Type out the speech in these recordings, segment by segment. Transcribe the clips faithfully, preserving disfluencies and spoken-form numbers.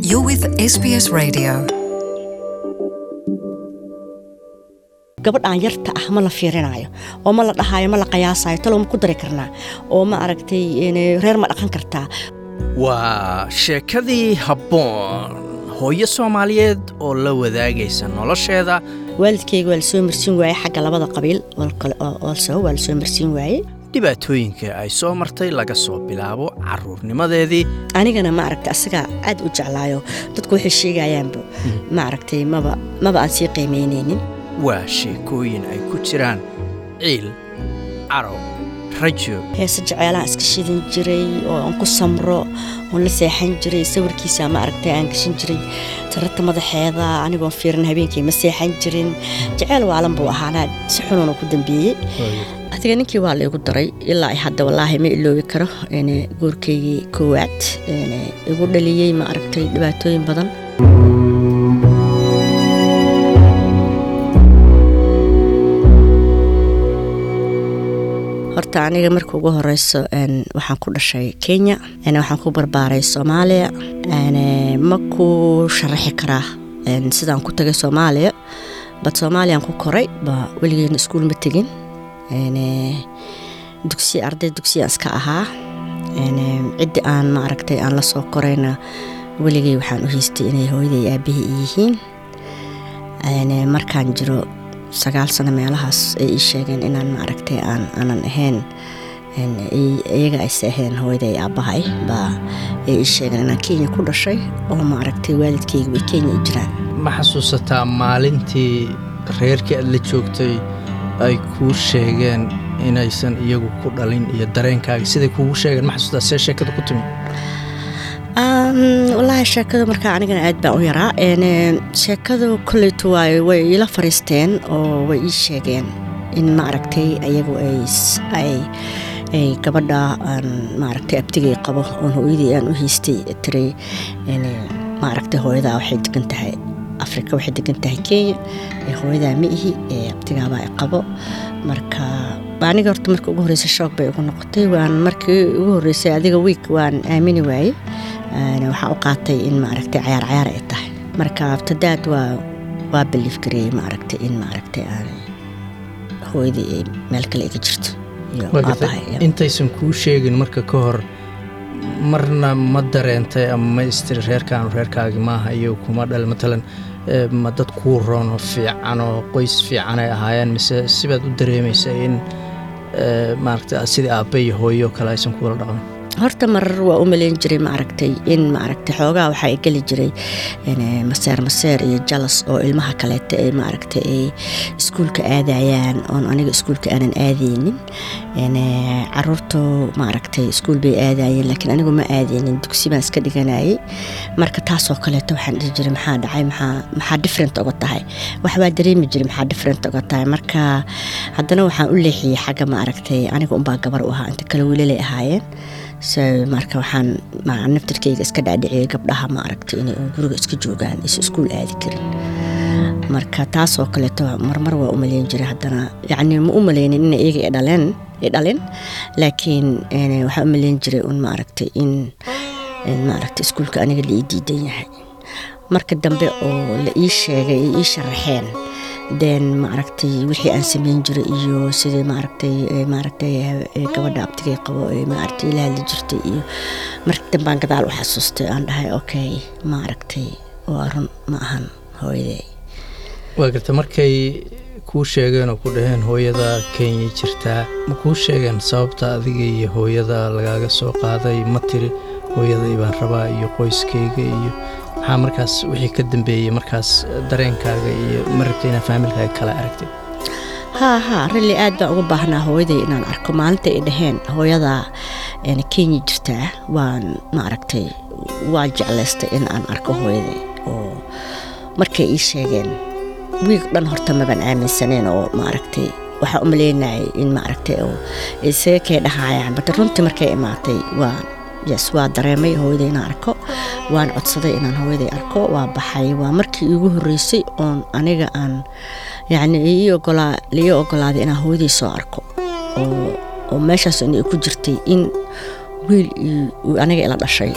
You're with S B S Radio. gabadh aan yarta ah ma la fiirinayo oo ma la dhahayo ma la qiyaasayo talo ma ku dari karnaa oo ma aragtay in reer ma dhaqan kartaa. waa sheekadii habboon hooyo Soomaaliyeed oo la wadaagaysa nolosheeda. waalidkayga waa la soo marsiin waayay xagga labada qabiil oo soo waa la soo marsiin waayay dhibaatooyinka ay soo martay laga soo bilaabo caruurnimadeedii. anigana ma aragtay asaga aad u jeclaayo dadku waxay sheegayaanba ma aragtay maba maba aan sii qiimeyneynin. waa sheekooyin ay ku jiraan ciil, caro, rajo, heesa jaceylaha iska shidan jiray oo aan ku samro oo la seexan jiray sawirkiisa ma aragtay aan gashan jiray tarata madaxeeda anigoo fiirin habeenkii ma seexan jirin jaceyl waalan buu ahaanaa si xunun ku dambeeyay. adiga ninkii waa la igu daray ilaa ay hadda wallaahi ma iloobi karo in goorkeygii koowaad in igu dhaliyay ma aragtay dhibaatooyin badan. horta aniga markii ugu horeyso een waxaan ku dhashay Kenya een waxaan ku barbaaray Soomaaliya een ma ku sharaxi karaa een sidaan ku tagay Soomaaliya bad Soomaaliya ku koray ba waligeena iskuul ma tagin een dugsi arday dugsi aska ahaa een cid aan ma aragtay aan la soo korayna waligay waxaan u haystay inay hooyaday aabihii yihiin een markaan jiro sagaal sano meelahaas ay sheegeen inaan ma aragtay aan aanan ahayn in iyaga ay saaheen hooyaday aabahay ba ay sheegeen inaan Kenya ku dhashay oo ma aragtay waalidkayga way Kenya jiraan. ma xasuusataa maalintii reerkii aad la joogtay ay ku sheegeen inaysan iyagu ku dhalin iyo dareenkaaga siday kugu sheegeen ma xasuusataa see sheekada ku timi? Um, wallahi sheekada markaa anigana aad baan u yaraa een sheekadu kulleetu way way ila fariisteen oo way ii sheegeen in ma aragtay ayagu ay ay ay gabadha aan ma aragtay abtigay qabo oo hooyadii aan u haystay tiray in ma aragtay hooyada waxay degan tahay Afrika waxay degan tahay Kenya ee hooyada ma ihi ee abtigaaba ay qabo. marka baaniga horta markii ugu horeysay shock bay ugu noqotay waan markii ugu horeysay adiga week waan aamini waayay أنا وحققتي إن معركتي عيار عيار إتاه مركب ابتدأت و وبالليف كري معركتي إن معركتي أنا هو ذي ملك اللي كجرت. أنت اسم كل شيء المركب كهر مرنا مدر أنت أم يستر غير كان غير كاج ما هي وكمرة مثلا مدة كورون في عنو قيس في عنا هايان مثل سبب الدريم يسين معركتي أسيد أبي هو يوكلا اسم كورة رقم. horta mar waa u maleyn jiray ma aragtay in ma aragtay xoogaa waxa ay gali jiray in maseer maseer iyo jealous oo ilmaha kale ee ma aragtay ay iskuulka aadayaan oo aniga iskuulka aanan aadeynin in carruurtu ma aragtay iskuul bay aadayeen laakiin anigu ma aadeynin dugsi baan iska dhiganayay marka taas oo kale waxaan dhihi jiray maxaa dhacay maxaa maxaa different uga tahay wax waa dareemi jiray maxaa different uga tahay marka haddana waxaan u leexiyay xagga ma aragtay aniga un baa gabar u ahaa inta kale wiilay ahaayeen so marka waxaan ma naftirkayga iska dhaadhiciyay gabdhaha ma aragtay inay guriga iska joogaan is iskuul aadi karin marka taas oo kale to marmar waa u maleyn jiray haddana yacni ma u maleynin in iyaga ay dhaleen ay dhaleen laakiin waxaan u maleyn jiray un ma aragtay in ma aragtay iskuulka aniga la ii diidan yahay marka dambe oo la ii sheegay ii sharaxeen then ma aragtay wixii aan sameyn jiray iyo sidii ma aragtay ma aragtay gabadha abtigay qabo ee ma aragtay ilaa la jirtay iyo markii dambe aan gadaal u xasuustay aan dhahay okay ma aragtay waa run ma ahan hooyaday. waa garta markay ku sheegeen oo ku dhaheen hooyada Kenya jirtaa ma ku sheegeen sababta adiga iyo hooyada lagaaga soo qaaday ma tiri hooyada ibaan rabaa iyo qoyskayga iyo maxaa markaas wixii ka dambeeyay markaas dareenkaaga iyo markayna familkaaga kala aragtay? ha ha really aad baan ugu baahnaa hooyaday inaan arko maalinta ay dhaheen hooyada in Kenya jirtaa waan ma aragtay waa jeclaystay in aan arko hooyaday oo markay ii sheegeen wiig dhan horta ma baan aaminsaneen oo ma aragtay waxa u maleynay in ma aragtay oo isee kee dhahayaan bad runtii markay imaatay waa yes waa dareemay hooyaday inaan arko waan codsaday inaan hooyaday arko waa baxay waa markii ugu horeysay oon aniga aan yacni ii ogolaa ii ogolaaday inaan hooyaday soo arko oo oo meeshaas inay ku jirtay in wiil aniga ila dhashay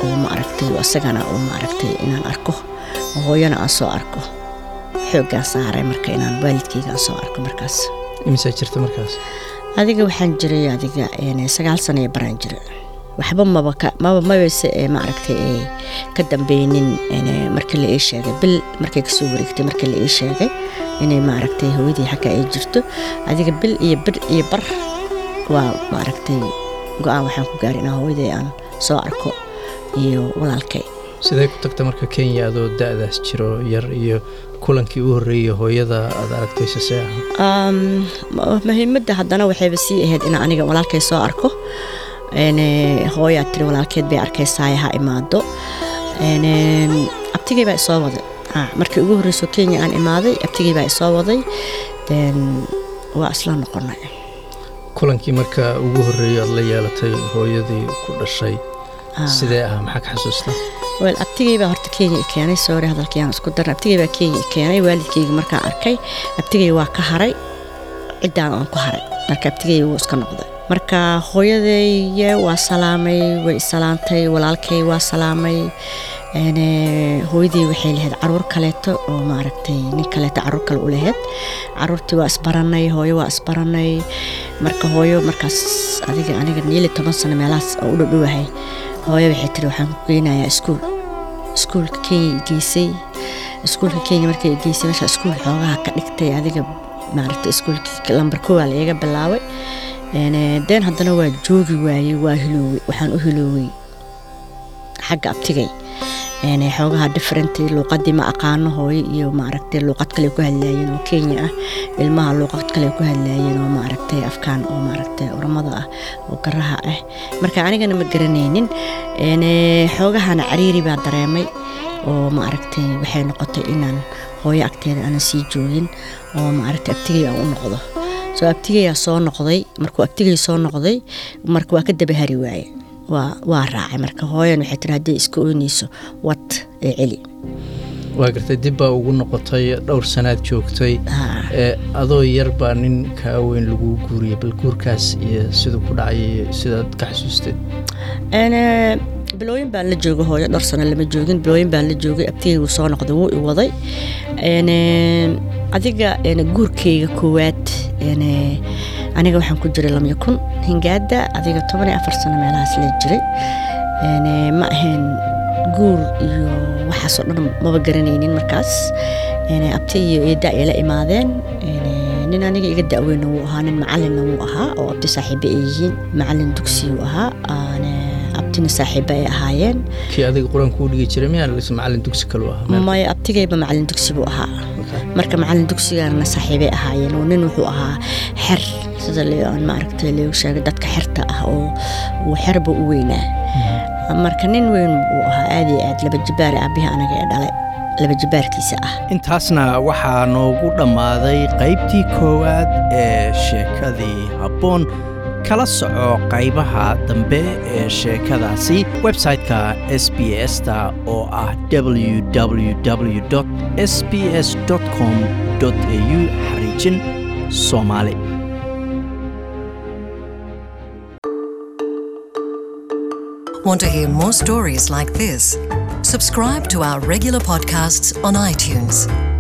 oo ma aragtay asagana oo ma aragtay inaan arko hooyana aan soo arko xoogaan saaray marka inaan waalidkayga soo arko markaas imisa jirta markaas adiga waxaan jiray adiga een sagaal sano ee baraan jiray waxba maba ka maba mabase ee ma aragtay ee ka dambeeynin een markii la ii sheegay bil markay ka soo wareegtay markii la ii sheegay inay ma aragtay hooyadii xaqa ay jirto adiga bil iyo bir iyo bar waa ma aragtay go'aan waxaan ku gaaray inaan hooyaday aan soo arko iyo walaalkay sidee ku tagtay marka Kenya adoo da'daas jiro yar iyo kulankii u horeeyay hooyada aad aragtay saseex um muhiimadda haddana waxay basi ahayd in aniga walaalkay soo arko een hooyo tiri walaalkeed bay arkaysaa ha imaado een abtigay baa soo waday ah markii ugu horeysay Kenya aan imaaday abtigay baa soo waday then waa asla noqonay kulankii marka ugu horeeyay aad la yeelatay hooyadii ku dhashay sidee ah maxaa ka xasuustaa wal abtigay baa horta Kenya keenay soo hadalkii aan isku daray abtigay baa Kenya keenay waalidkayga markaa arkay abtigay waa ka haray cidaan aan ku haray marka abtigay wuu iska noqday marka hooyaday waa salaamay way salaantay walaalkay waa salaamay een hooyadii waxay lahayd caruur kaleeto oo ma aragtay nin kaleeto caruur kale u lahayd caruurtii waa isbaranay hooyo waa isbaranay marka hooyo markaas adiga aniga niile toban sano meelaas u dhadhowahay hooyo waxay tiri waxaan ku geynayaa iskuul iskuulka Kenya geysay iskuulka Kenya markay geysay meesha iskuul xoogaha ka dhigtay adiga ma aragtay iskuulka lambar kow la iga bilaaway een deen haddana waa joogi waayay waa hilooway waxaan u hilooway xagga abtigay een xoogaha different luqadii ma aqaano hooyo iyo ma aragtay luqad kale ku hadlayeen oo Kenya ah ilmaha luqad kale ku hadlayeen oo ma aragtay afkaan oo ma aragtay oramada ah oo garaha ah marka anigana ma garanaynin een xoogahana cariiri baa dareemay oo ma aragtay waxay noqotay inaan hooyo agteeda aan sii joogin oo ma aragtay abtigay aan u noqdo soo abtigay soo noqday markuu abtigay soo noqday marka waa ka daba hari waayay waa waa raacay marka hooyan waxay tiraahday isku oynayso wad ee celi waa gartay dib baa ugu noqotay dhowr sanaad joogtay ee adoo yar baa nin ka weyn lagu guuriyay bal guurkaas iyo sidoo ku dhacay sidaad ka xasuustay ana bilooyin baan la joogay hooyo dhowr sano lama joogin bilooyin baan la joogay abtigay uu soo noqday wuu i waday ana adiga ana guurkayga koowaad ana aniga waxaan ku jiray lama kun hingaada adiga toban iyo afar sano meelahaas la jiray een ma ahayn guur iyo waxa soo dhan ma garanaynin markaas een abti iyo eeda ay la imaadeen een nin aniga iga daaweyn uu ahaa nin macallin uu ahaa oo abti saaxiibo ay yihiin macallin dugsi uu ahaa ana abtina saaxiibo ay ahaayeen kii adiga quraan ku dhigi jiray miyaa la macallin dugsi kale ahaa ma abtigayba macallin dugsi buu ahaa marka macallin dugsigaana saaxiibo ay ahaayeen oo nin wuxuu ahaa xer sida leeyahay ma aragtay leeyahay sheegay dadka xirta ah oo uu xirba u weynaa marka nin weyn uu ahaa aad iyo aad laba jibaar aabihi anaga ee dhalay laba jibaarkiisa ah intaasna waxaa noogu dhammaaday qaybtii koowaad ee sheekadii habboon kala soco qaybaha dambe ee sheekadaasi website-ka S B S ta oo ah w w w dot s b s dot com dot a u xariijin Soomaali. Want to hear more stories like this? Subscribe to our regular podcasts on iTunes.